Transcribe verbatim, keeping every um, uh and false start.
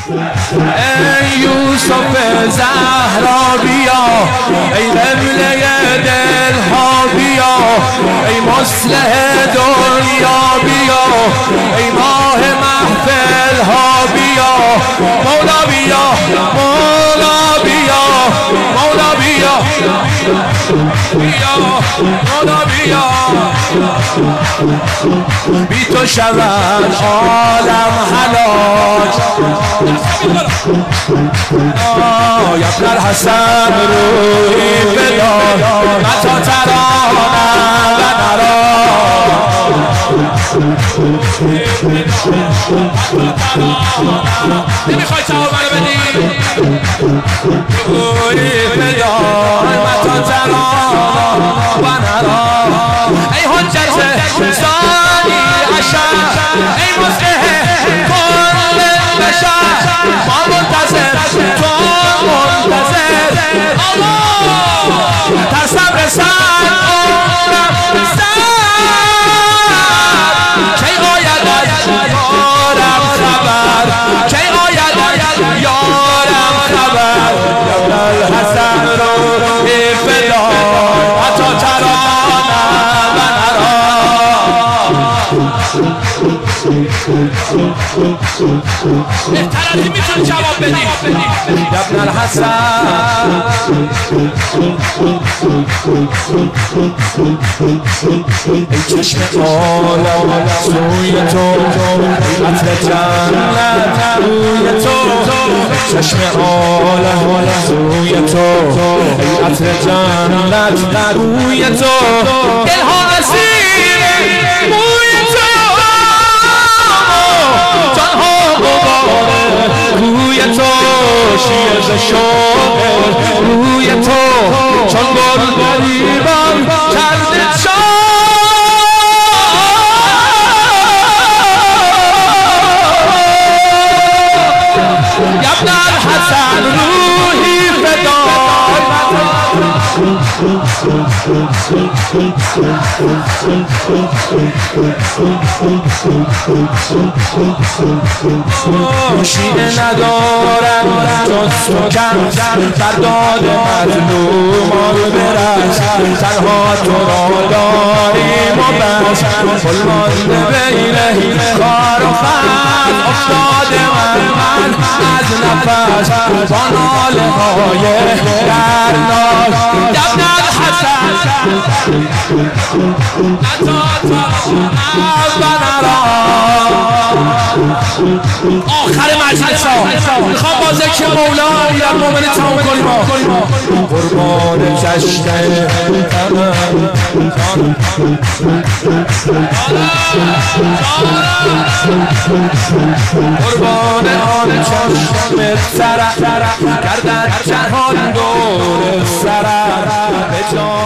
ای یوسف زهرا بیا، ای قبله دلها بیا، ای مصلح دنیا بیا، ای ماه محفل ها بیا، مولا بیا، مولا بیا، مولا بیا، بیا مولا بیا. بی تو شود عالم هلاک. آه یا ابن الحسن روی فدا متا ترانا و نرا. نمیخوای جواب منو بدی؟ روی فدا متا ترانا و نرا. ای حجت ثانی عشر، ای مصلح کل بشر، ما منتظر تو منتظر. الله در صبر سر عمرم سر، کی آید از یارم خبر، کی آید از یارم خبر. یا ابن الحسن روی فدا متا ترانا و نرا. بهتر از این میتونی جواب بدی. یا ابن الحسن ای چشم عالم سوی تو، عطر جنت روی تو. چشم عالم سوی تو، عطر جنت روی تو. دلها اسیر موی تو، جانها غبار روی تو. شیر شوق روی تو، چون گل گریبان کرده شاد. یا ابن الحسن روحی فدای. شیعه ندارم جز تو کم، برداد مظلومان برس. تنها تو را داریم و بس، کل مانده بین کار و خرد. افتاده من من از نفس، با ناله های دردناک. یا ابن الحسن متا ترانا و نرا. آخر مجلس ها میخوام با ذکر مولا امیرالمومنین تمام کنیم. قربان چشم قربان آن چشم سرم، کردن جهان دور سرم به جان.